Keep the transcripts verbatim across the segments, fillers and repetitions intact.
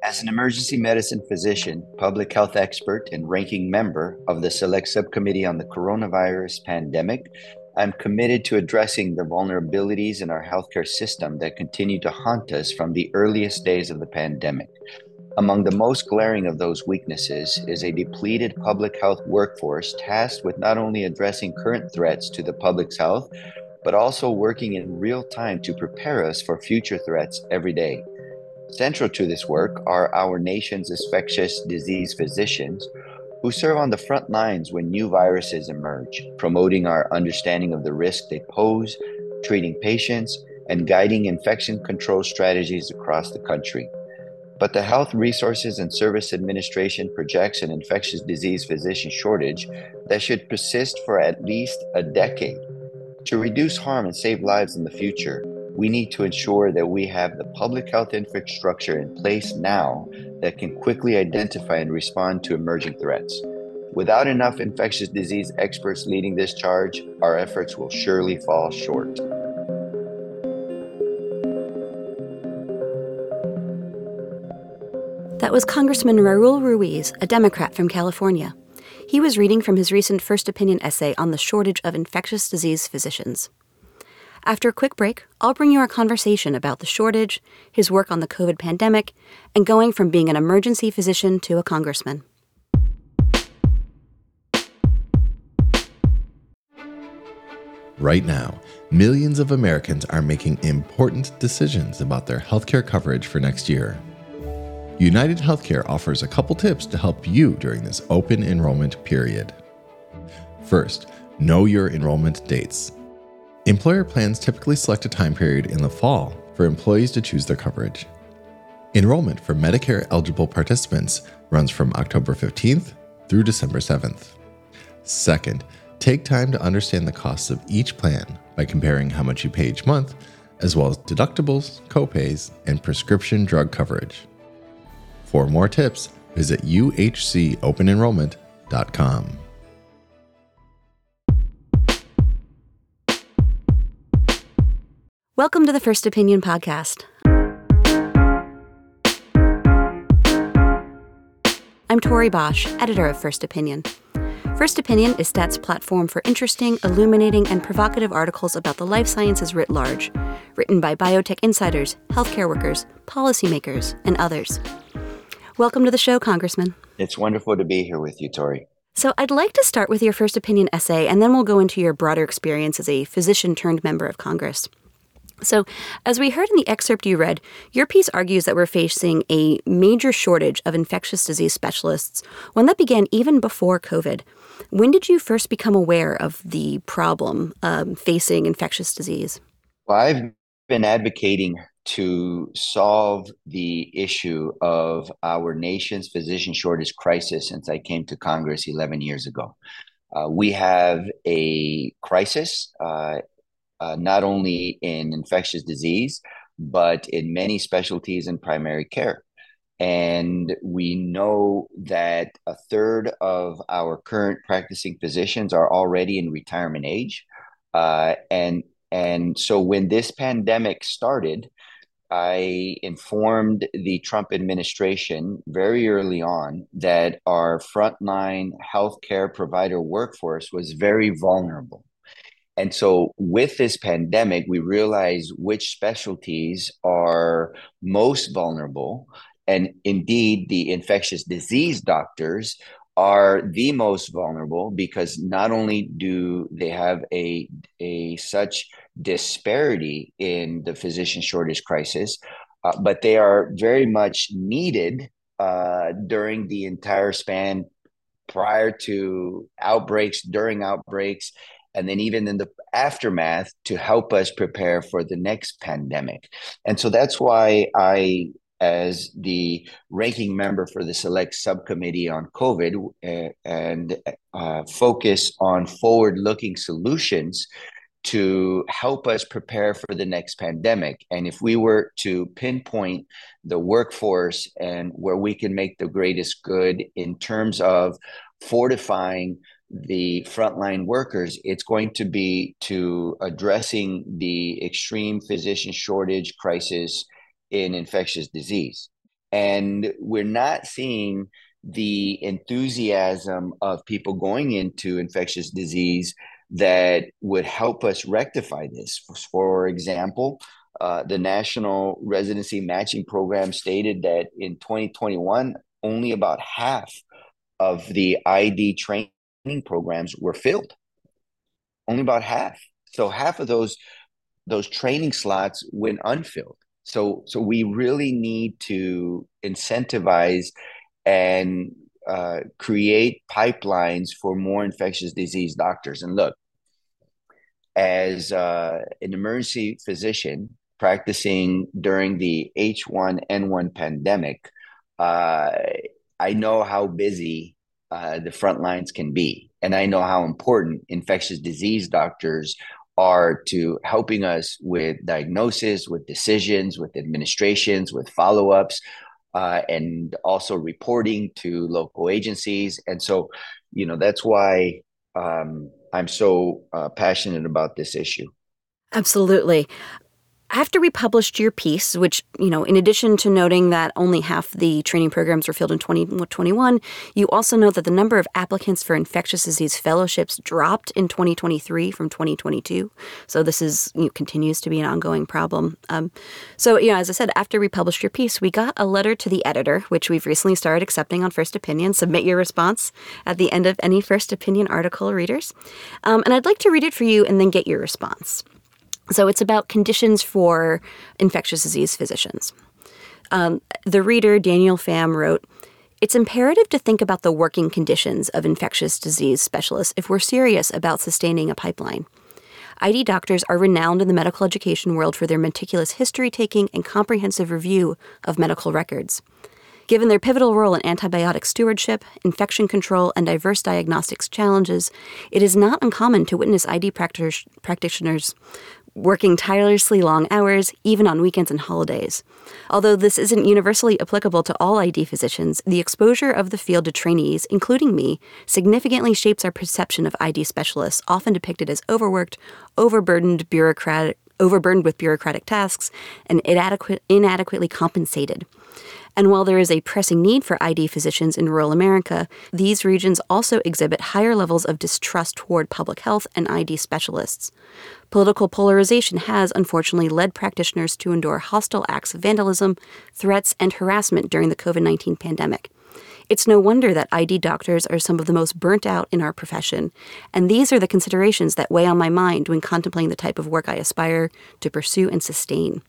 As an emergency medicine physician, public health expert, and ranking member of the Select Subcommittee on the Coronavirus Pandemic, I'm committed to addressing the vulnerabilities in our healthcare system that continue to haunt us from the earliest days of the pandemic. Among the most glaring of those weaknesses is a depleted public health workforce tasked with not only addressing current threats to the public's health, but also working in real time to prepare us for future threats every day. Central to this work are our nation's infectious disease physicians who serve on the front lines when new viruses emerge, promoting our understanding of the risk they pose, treating patients, and guiding infection control strategies across the country. But the Health Resources and Service Administration projects an infectious disease physician shortage that should persist for at least a decade. To reduce harm and save lives in the future, we need to ensure that we have the public health infrastructure in place now that can quickly identify and respond to emerging threats. Without enough infectious disease experts leading this charge, our efforts will surely fall short. That was Congressman Raul Ruiz, a Democrat from California. He was reading from his recent First Opinion essay on the shortage of infectious disease physicians. After a quick break, I'll bring you our conversation about the shortage, his work on the COVID pandemic, and going from being an emergency physician to a congressman. Right now, millions of Americans are making important decisions about their healthcare coverage for next year. United Healthcare offers a couple tips to help you during this open enrollment period. First, know your enrollment dates. Employer plans typically select a time period in the fall for employees to choose their coverage. Enrollment for Medicare-eligible participants runs from October fifteenth through December seventh. Second, take time to understand the costs of each plan by comparing how much you pay each month, as well as deductibles, copays, and prescription drug coverage. For more tips, visit u h c open enrollment dot com. Welcome to the First Opinion podcast. I'm Tori Bosch, editor of First Opinion. First Opinion is Stat's platform for interesting, illuminating, and provocative articles about the life sciences writ large, written by biotech insiders, healthcare workers, policymakers, and others. Welcome to the show, Congressman. It's wonderful to be here with you, Tori. So I'd like to start with your First Opinion essay, and then we'll go into your broader experience as a physician turned member of Congress. So, as we heard in the excerpt you read, your piece argues that we're facing a major shortage of infectious disease specialists, one that began even before COVID. When did you first become aware of the problem um, facing infectious disease? Well, I've been advocating to solve the issue of our nation's physician shortage crisis since I came to Congress eleven years ago. Uh, we have a crisis uh, Uh, not only in infectious disease, but in many specialties in primary care. And we know that a third of our current practicing physicians are already in retirement age. Uh, and, and so when this pandemic started, I informed the Trump administration very early on that our frontline healthcare provider workforce was very vulnerable. And so with this pandemic, we realize which specialties are most vulnerable. And indeed, the infectious disease doctors are the most vulnerable because not only do they have a, a such disparity in the physician shortage crisis, uh, but they are very much needed uh, during the entire span prior to outbreaks, during outbreaks, and then even in the aftermath to help us prepare for the next pandemic. And so that's why I, as the ranking member for the Select Subcommittee on COVID, uh, and uh, focus on forward-looking solutions to help us prepare for the next pandemic. And if we were to pinpoint the workforce and where we can make the greatest good in terms of fortifying the frontline workers, it's going to be to addressing the extreme physician shortage crisis in infectious disease. And we're not seeing the enthusiasm of people going into infectious disease that would help us rectify this. For example, uh, the National Residency Matching Program stated that in twenty twenty-one, only about half of the I D training programs were filled. Only about half. So half of those those training slots went unfilled. So so we really need to incentivize and uh, create pipelines for more infectious disease doctors. And look, as uh, an emergency physician practicing during the H one N one pandemic, uh, I know how busy uh, the front lines can be. And I know how important infectious disease doctors are to helping us with diagnosis, with decisions, with administrations, with follow-ups, uh, and also reporting to local agencies. And so, you know, that's why um, I'm so uh, passionate about this issue. Absolutely. After we published your piece, which, you know, in addition to noting that only half the training programs were filled in twenty twenty-one, you also note that the number of applicants for infectious disease fellowships dropped in twenty twenty-three from twenty twenty-two. So this is, you know, continues to be an ongoing problem. Um, so, you know, as I said, after we published your piece, we got a letter to the editor, which we've recently started accepting on First Opinion. Submit your response at the end of any First Opinion article, readers. Um, and I'd like to read it for you and then get your response. So it's about conditions for infectious disease physicians. Um, the reader, Daniel Pham, wrote, "It's imperative to think about the working conditions of infectious disease specialists if we're serious about sustaining a pipeline. I D doctors are renowned in the medical education world for their meticulous history-taking and comprehensive review of medical records. Given their pivotal role in antibiotic stewardship, infection control, and diverse diagnostics challenges, it is not uncommon to witness I D practi- practitioners working tirelessly long hours, even on weekends and holidays. Although this isn't universally applicable to all I D physicians, the exposure of the field to trainees, including me, significantly shapes our perception of I D specialists, often depicted as overworked, overburdened, bureaucratic, overburdened with bureaucratic tasks, and inadequate, inadequately compensated. And while there is a pressing need for I D physicians in rural America, these regions also exhibit higher levels of distrust toward public health and I D specialists. Political polarization has, unfortunately, led practitioners to endure hostile acts of vandalism, threats, and harassment during the COVID nineteen pandemic. It's no wonder that I D doctors are some of the most burnt out in our profession, and these are the considerations that weigh on my mind when contemplating the type of work I aspire to pursue and sustain."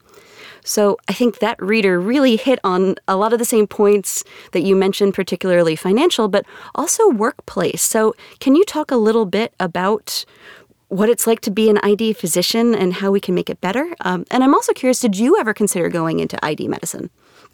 So I think that reader really hit on a lot of the same points that you mentioned, particularly financial, but also workplace. So can you talk a little bit about what it's like to be an I D physician and how we can make it better? Um, and I'm also curious, did you ever consider going into I D medicine?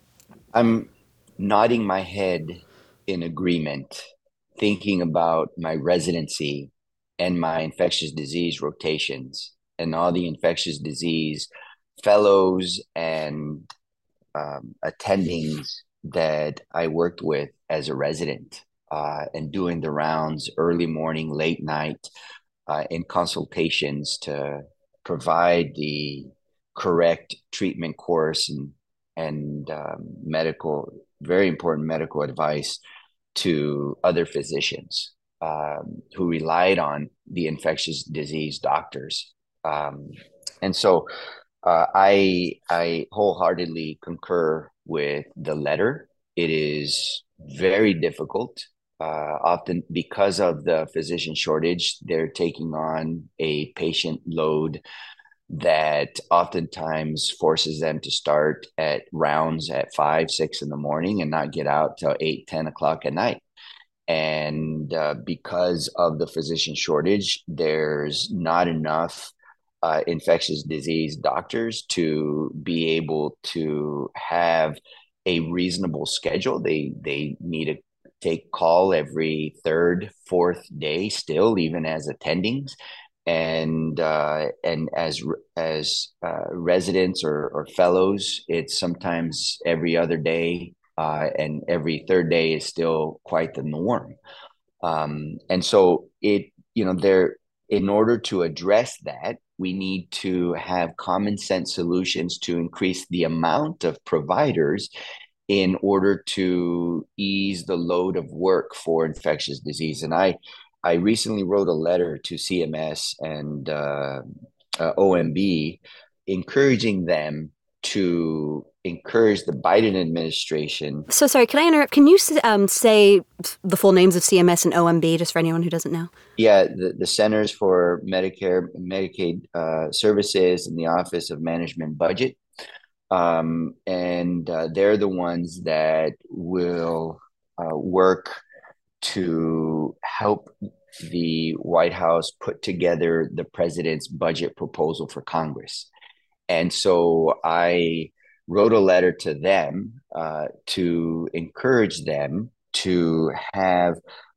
I'm nodding my head in agreement, thinking about my residency and my infectious disease rotations and all the infectious disease fellows and um, attendings that I worked with as a resident, uh, and doing the rounds early morning, late night, uh, in consultations to provide the correct treatment course and and um, medical, very important medical advice to other physicians um, who relied on the infectious disease doctors. Um, and so uh, I I wholeheartedly concur with the letter. It is very difficult. Uh, often because of the physician shortage, they're taking on a patient load that oftentimes forces them to start at rounds at five, six in the morning and not get out till eight, ten o'clock at night. And uh, because of the physician shortage, there's not enough uh, infectious disease doctors to be able to have a reasonable schedule. They they need to take call every third, fourth day still, even as attendings. And uh, and as as uh, residents or, or fellows, it's sometimes every other day, uh, and every third day is still quite the norm. Um, and so it, you know, there, in order to address that, we need to have common sense solutions to increase the amount of providers in order to ease the load of work for infectious disease. And I, I recently wrote a letter to C M S and uh, uh, O M B, encouraging them to encourage the Biden administration. So sorry, can I interrupt? Can you um, say the full names of C M S and O M B, just for anyone who doesn't know? Yeah, the, the Centers for Medicare and Medicaid uh, Services and the Office of Management Budget. Um, and uh, they're the ones that will uh, work to help the White House put together the president's budget proposal for Congress. And so I wrote a letter to them uh, to encourage them to have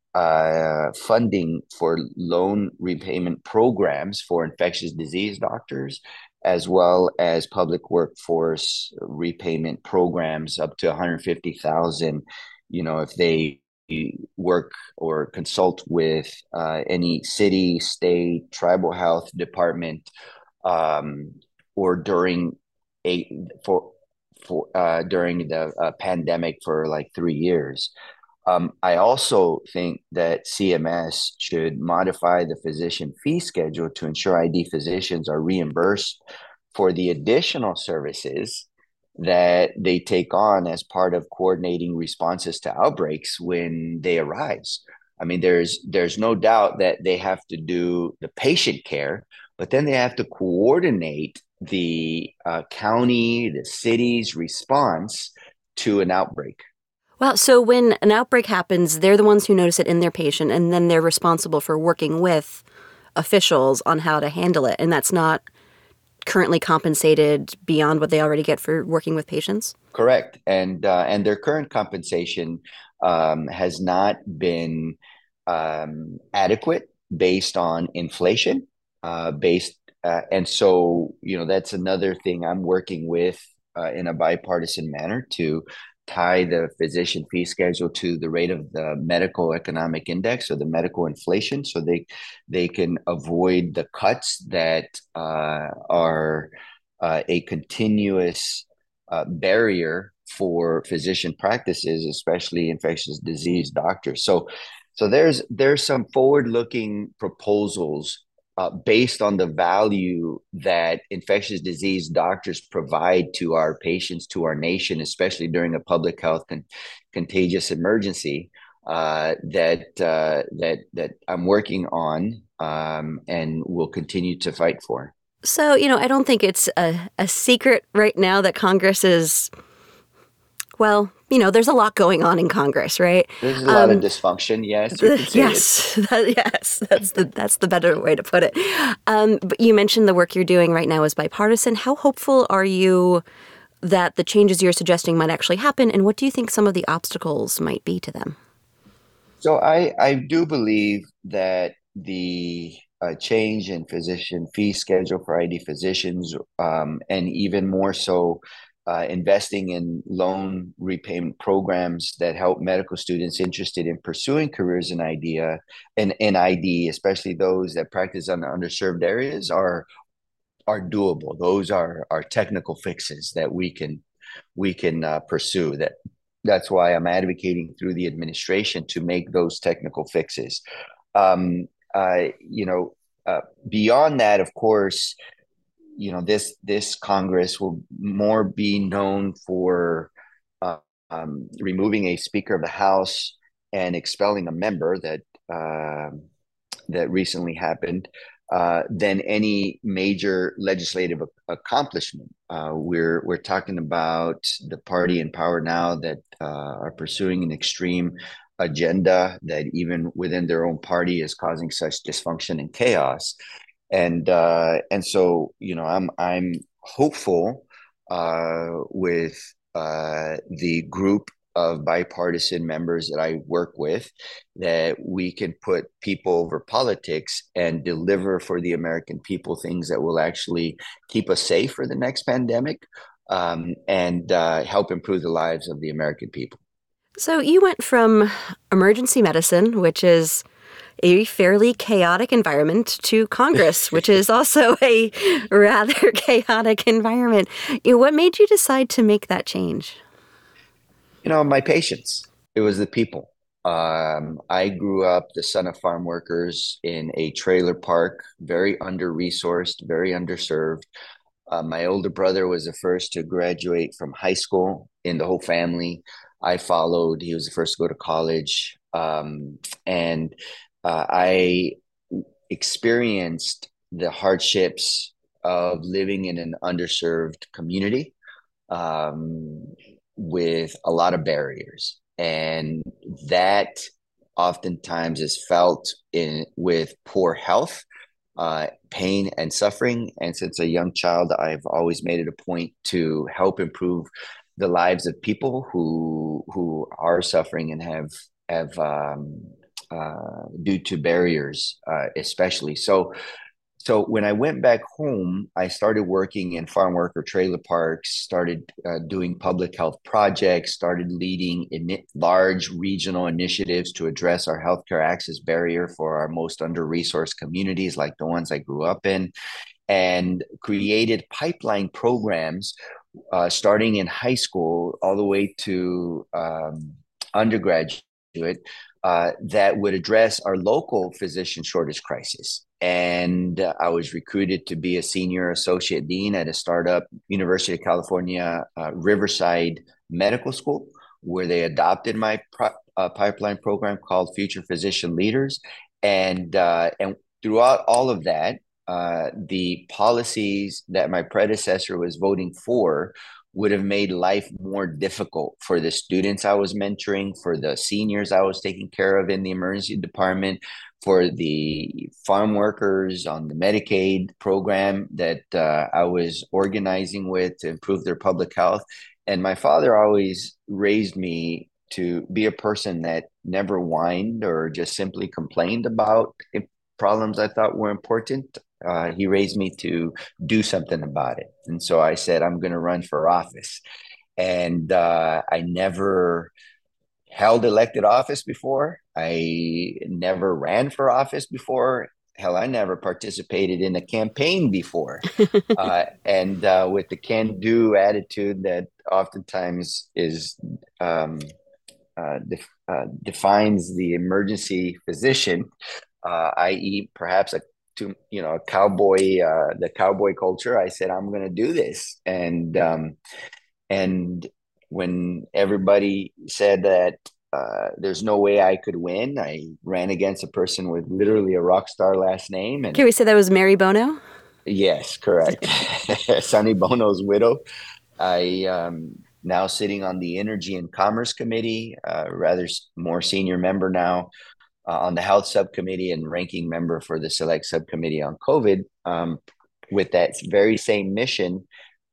uh, funding for loan repayment programs for infectious disease doctors, as well as public workforce repayment programs up to one hundred fifty thousand dollars, you know, if they work or consult with uh, any city, state, tribal health department, um, or during a for for uh, during the uh, pandemic for like three years. Um, I also think that C M S should modify the physician fee schedule to ensure I D physicians are reimbursed for the additional services that they take on as part of coordinating responses to outbreaks when they arise. I mean, there's there's no doubt that they have to do the patient care, but then they have to coordinate the uh, county, the city's response to an outbreak. Wow. So when an outbreak happens, they're the ones who notice it in their patient, and then they're responsible for working with officials on how to handle it. And that's not currently compensated beyond what they already get for working with patients? Correct. And uh, and their current compensation um, has not been um, adequate based on inflation, uh, based uh, and so, you know, that's another thing I'm working with uh, in a bipartisan manner to tie the physician fee schedule to the rate of the medical economic index or the medical inflation, so they they can avoid the cuts that uh, are uh, a continuous uh, barrier for physician practices, especially infectious disease doctors. So, so there's there's some forward-looking proposals Uh, based on the value that infectious disease doctors provide to our patients, to our nation, especially during a public health con- contagious emergency, uh, that uh, that that I'm working on um, and will continue to fight for. So, you know, I don't think it's a, a secret right now that Congress is, well, you know, there's a lot going on in Congress, right? There's a lot um, of dysfunction, yes. You can say yes, that, yes, that's the that's the better way to put it. Um, but you mentioned the work you're doing right now is bipartisan. How hopeful are you that the changes you're suggesting might actually happen, and what do you think some of the obstacles might be to them? So I, I do believe that the uh, change in physician fee schedule for I D physicians, um, and even more so, Uh, investing in loan repayment programs that help medical students interested in pursuing careers in idea in, in I D, especially those that practice in underserved areas, are are doable. Those are are technical fixes that we can we can uh, pursue. That that's why I'm advocating through the administration to make those technical fixes. Um, uh, you know, uh, beyond that, of course, you know, this this Congress will more be known for uh, um, removing a Speaker of the House and expelling a member that uh, that recently happened uh, than any major legislative accomplishment. Uh, we're we're talking about the party in power now that uh, are pursuing an extreme agenda that even within their own party is causing such dysfunction and chaos. And uh, and so, you know, I'm I'm hopeful uh, with uh, the group of bipartisan members that I work with that we can put people over politics and deliver for the American people things that will actually keep us safe for the next pandemic, um, and uh, help improve the lives of the American people. So you went from emergency medicine, which is a fairly chaotic environment, to Congress, which is also a rather chaotic environment. What made you decide to make that change? You know, my patients. It was the people. Um, I grew up the son of farm workers in a trailer park, very under-resourced, very underserved. Uh, my older brother was the first to graduate from high school in the whole family. I followed. He was the first to go to college. Um, and uh, I experienced the hardships of living in an underserved community, um, with a lot of barriers. And that oftentimes is felt in with poor health, uh, pain and suffering. And since a young child, I've always made it a point to help improve the lives of people who who are suffering and have have um, uh, due to barriers, uh, especially. So so when I went back home, I started working in farm worker trailer parks, started uh, doing public health projects, started leading in large regional initiatives to address our healthcare access barrier for our most under-resourced communities, like the ones I grew up in, and created pipeline programs, uh, starting in high school all the way to um, undergraduate, uh, that would address our local physician shortage crisis. And uh, I was recruited to be a senior associate dean at a startup, University of California, uh, Riverside Medical School, where they adopted my pro- uh, pipeline program called Future Physician Leaders. And uh, and throughout all of that, uh, the policies that my predecessor was voting for would have made life more difficult for the students I was mentoring, for the seniors I was taking care of in the emergency department, for the farm workers on the Medicaid program that uh, I was organizing with to improve their public health. And my father always raised me to be a person that never whined or just simply complained about problems I thought were important. Uh, he raised me to do something about it. And so I said, I'm going to run for office. And uh, I never held elected office before. I never ran for office before. Hell, I never participated in a campaign before. Uh, and uh, with the can do attitude that oftentimes is um, uh, def- uh, defines the emergency physician, uh, that is, perhaps a to you know a cowboy, uh, the cowboy culture. I said I'm going to do this, and um, and when everybody said that uh, there's no way I could win, I ran against a person with literally a rock star last name, and Can we say that was Mary Bono? yes, correct, Sonny Bono's widow. I um, now sitting on the Energy and Commerce Committee, uh, rather more senior member now, uh, on the Health Subcommittee and ranking member for the Select Subcommittee on COVID, um, with that very same mission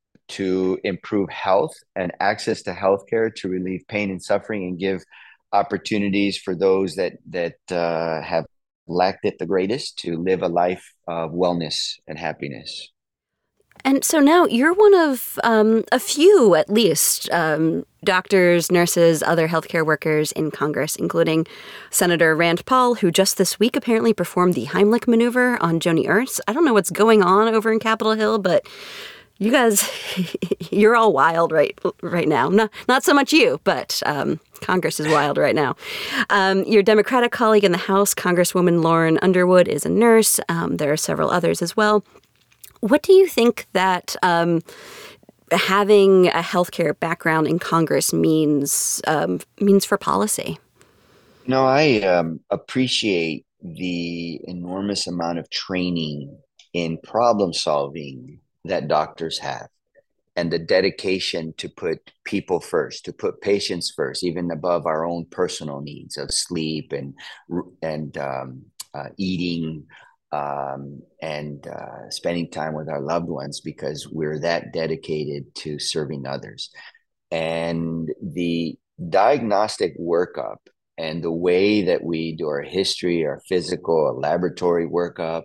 to improve health and access to healthcare, to relieve pain and suffering, and give opportunities for those that that uh, have lacked it the greatest to live a life of wellness and happiness. And so now you're one of um, a few, at least, um, doctors, nurses, other healthcare workers in Congress, including Senator Rand Paul, who just this week apparently performed the Heimlich maneuver on Joni Ernst. I don't know what's going on over in Capitol Hill, but you guys, you're all wild right right now. Not not so much you, but um, Congress is wild right now. Um, your Democratic colleague in the House, Congresswoman Lauren Underwood, is a nurse. Um, there are several others as well. What do you think that um, having a healthcare background in Congress means um, means for policy? No, I um, appreciate the enormous amount of training in problem solving that doctors have, and the dedication to put people first, to put patients first, even above our own personal needs of sleep and and um, uh, eating, um, and uh, spending time with our loved ones, because we're that dedicated to serving others. And the diagnostic workup and the way that we do our history, our physical, laboratory workup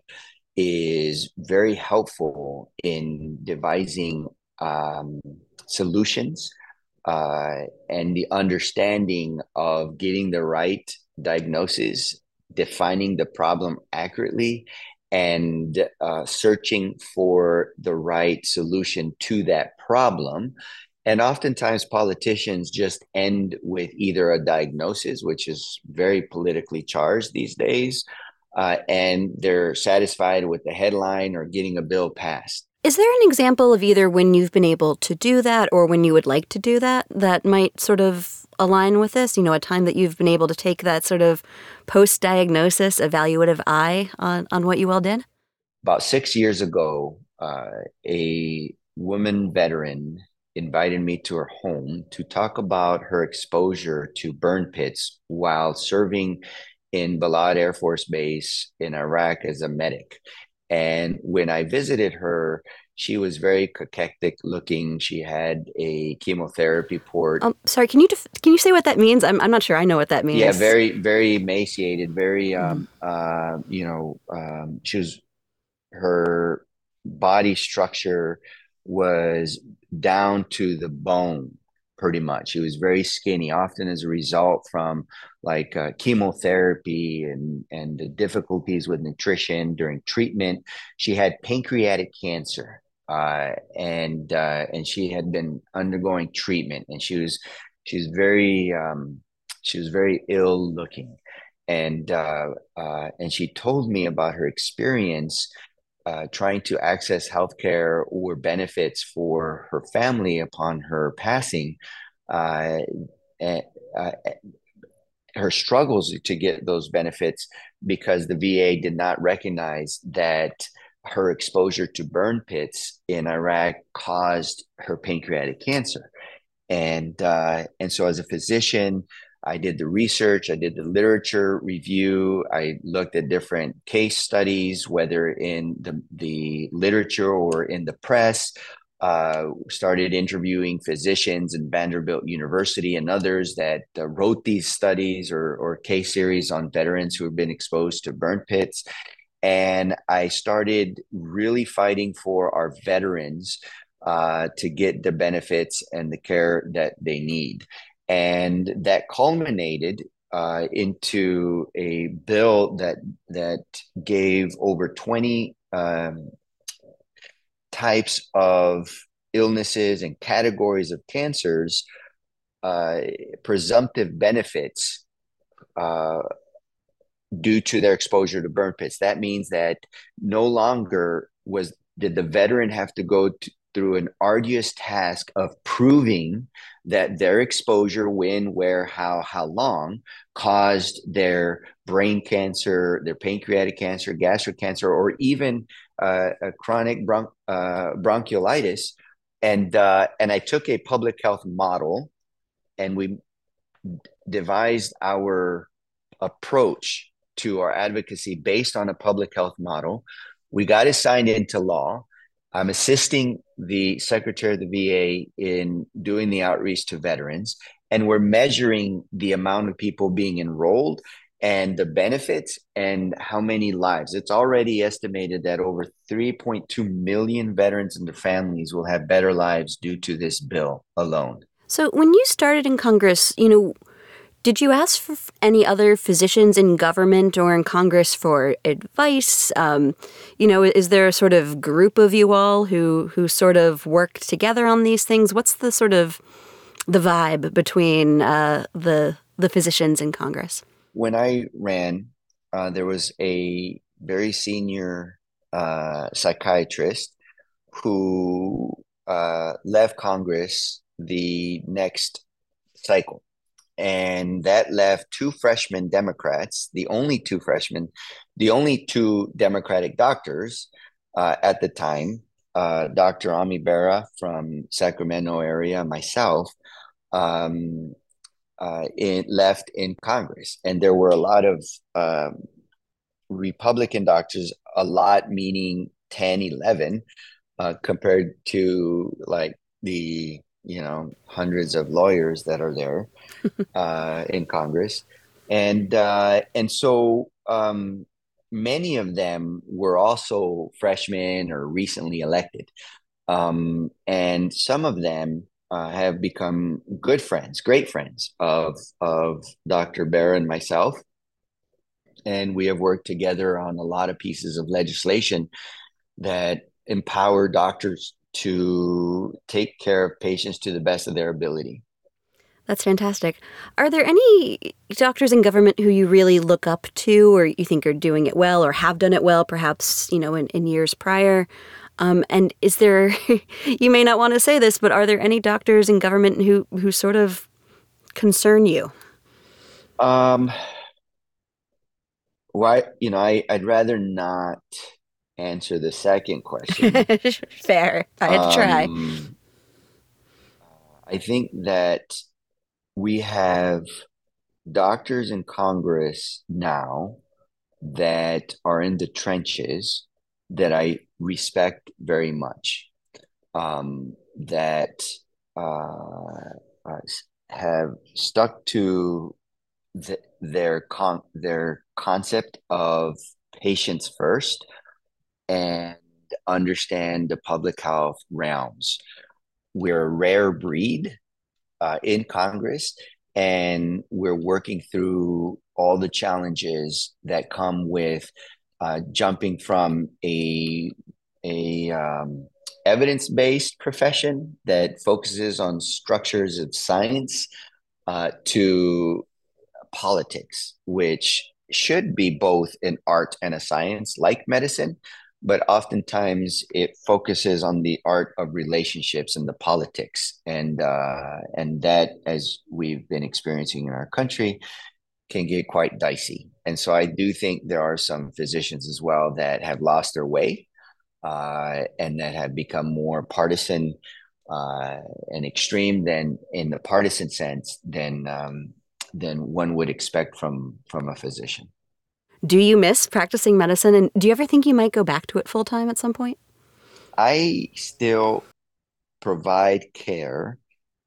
is very helpful in devising um, solutions, uh, and the understanding of getting the right diagnosis, defining the problem accurately, and uh, searching for the right solution to that problem. And oftentimes politicians just end with either a diagnosis, which is very politically charged these days, uh, and they're satisfied with the headline or getting a bill passed. Is there an example of either when you've been able to do that or when you would like to do that that might sort of align with this? You know, a time that you've been able to take that sort of post-diagnosis evaluative eye on, on what you all did? About six years ago, uh, a woman veteran invited me to her home to talk about her exposure to burn pits while serving in Balad Air Force Base in Iraq as a medic. And when I visited her, she was very cachectic looking. She had a chemotherapy port. Um, sorry, can you def- can you say what that means? I'm I'm not sure I know what that Yeah, means. very, very emaciated, very, Mhm. um, uh, you know, um, she was, her body structure was down to the bone pretty much. She was very skinny, often as a result from like uh, chemotherapy and and the difficulties with nutrition during treatment. She had pancreatic cancer, uh, and uh, and she had been undergoing treatment, and she was she was very um, she was very ill looking, and uh, uh, and she told me about her experience uh, trying to access healthcare or benefits for her family upon her passing, uh, and, uh, her struggles to get those benefits because the V A did not recognize that her exposure to burn pits in Iraq caused her pancreatic cancer. And uh, and so as a physician, I did the research, I did the literature review, I looked at different case studies, whether in the, the literature or in the press, uh, started interviewing physicians in Vanderbilt University and others that uh, wrote these studies or, or case series on veterans who have been exposed to burn pits. And I started really fighting for our veterans uh, to get the benefits and the care that they need. And that culminated uh, into a bill that that gave over twenty um, types of illnesses and categories of cancers uh, presumptive benefits uh, due to their exposure to burn pits. That means that no longer was did the veteran have to go to, through an arduous task of proving that their exposure, when, where, how, how long, caused their brain cancer, their pancreatic cancer, gastric cancer, or even uh, a chronic bron- uh, bronchiolitis. And uh, and I took a public health model, and we devised our approach to our advocacy based on a public health model. We got it signed into law. I'm assisting the Secretary of the V A in doing the outreach to veterans, and we're measuring the amount of people being enrolled and the benefits and how many lives. It's already estimated that over three point two million veterans and their families will have better lives due to this bill alone. So when you started in Congress, you know, did you ask for any other physicians in government or in Congress for advice? Um, you know, is there a sort of group of you all who who sort of work together on these things? What's the sort of the vibe between uh, the the physicians in Congress? When I ran, uh, there was a very senior uh, psychiatrist who uh, left Congress the next cycle. And that left two freshman Democrats, the only two freshmen, the only two Democratic doctors uh, at the time, uh, Doctor Ami Bera from Sacramento area, myself, um, uh, in, left in Congress. And there were a lot of um, Republican doctors, a lot meaning ten, eleven, uh, compared to like the, you know, hundreds of lawyers that are there uh, in Congress, and uh, and so um, many of them were also freshmen or recently elected, um, and some of them uh, have become good friends, great friends of of Doctor Bera and myself, and we have worked together on a lot of pieces of legislation that empower doctors to take care of patients to the best of their ability. That's fantastic. Are there any doctors in government who you really look up to, or you think are doing it well or have done it well, perhaps, you know, in, in years prior? Um, and is there, you may not want to say this, but are there any doctors in government who, who sort of concern you? Um, why, you know, I, I'd rather not answer the second question. Fair. I had to try. Um, I think that we have doctors in Congress now that are in the trenches that I respect very much, um, that uh, uh, have stuck to the, their con- their concept of patients first and understand the public health realms. We're a rare breed uh, in Congress, and we're working through all the challenges that come with uh, jumping from a a um, evidence-based profession that focuses on structures of science uh, to politics, which should be both an art and a science, like medicine, but oftentimes it focuses on the art of relationships and the politics, and uh, and that, as we've been experiencing in our country, can get quite dicey. And so I do think there are some physicians as well that have lost their way uh, and that have become more partisan uh, and extreme than in the partisan sense than um, than one would expect from from a physician. Do you miss practicing medicine? And do you ever think you might go back to it full time at some point? I still provide care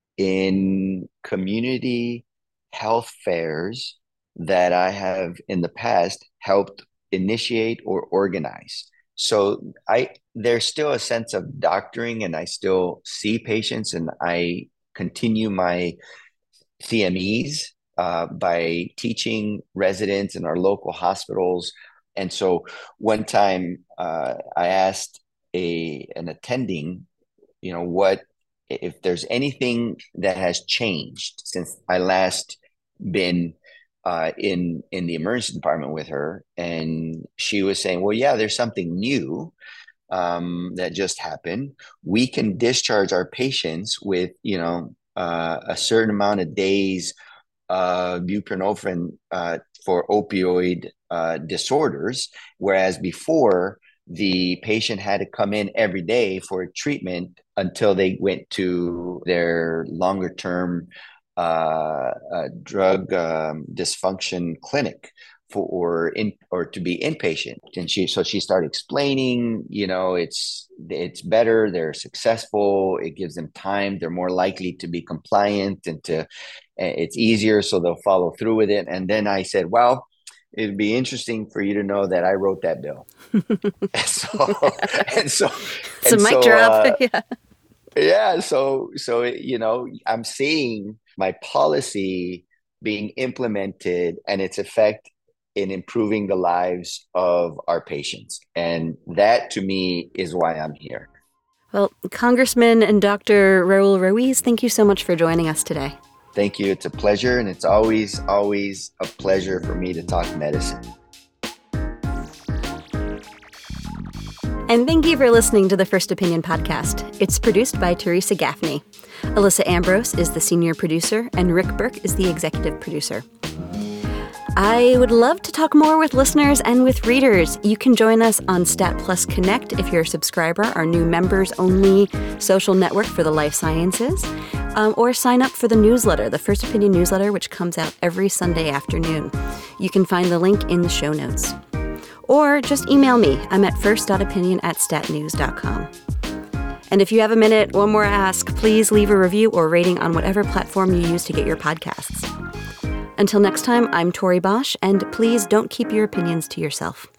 in community health fairs that I have in the past helped initiate or organize. So I there's still a sense of doctoring, and I still see patients, and I continue my C M Es uh, by teaching residents in our local hospitals. And so one time uh, I asked a an attending, you know, what if there's anything that has changed since I last been uh, in in the emergency department with her, and she was saying, well, yeah, there's something new um, that just happened. We can discharge our patients with, you know, uh, a certain amount of days uh, buprenorphine uh, for opioid uh, disorders, whereas before the patient had to come in every day for treatment until they went to their longer term uh, uh, drug um, dysfunction clinic for or in or to be inpatient. And she so she started explaining, you know, it's it's better, they're successful, it gives them time, they're more likely to be compliant, and to it's easier, so they'll follow through with it. And then I said, well, it'd be interesting for you to know that I wrote that bill. and so and so it's and a mic so, drop. uh, yeah. yeah so so you know, I'm seeing my policy being implemented and its effect in improving the lives of our patients. And that, to me, is why I'm here. Well, Congressman and Doctor Raul Ruiz, thank you so much for joining us today. Thank you. It's a pleasure. And it's always, always a pleasure for me to talk medicine. And thank you for listening to the First Opinion podcast. It's produced by Teresa Gaffney. Alyssa Ambrose is the senior producer, and Rick Burke is the executive producer. I would love to talk more with listeners and with readers. You can join us on Stat Plus Connect if you're a subscriber, our new members-only social network for the life sciences, um, or sign up for the newsletter, the First Opinion newsletter, which comes out every Sunday afternoon. You can find the link in the show notes. Or just email me. I'm at first.opinion at statnews dot com. And if you have a minute, one more ask, please leave a review or rating on whatever platform you use to get your podcasts. Until next time, I'm Tori Bosch, and please don't keep your opinions to yourself.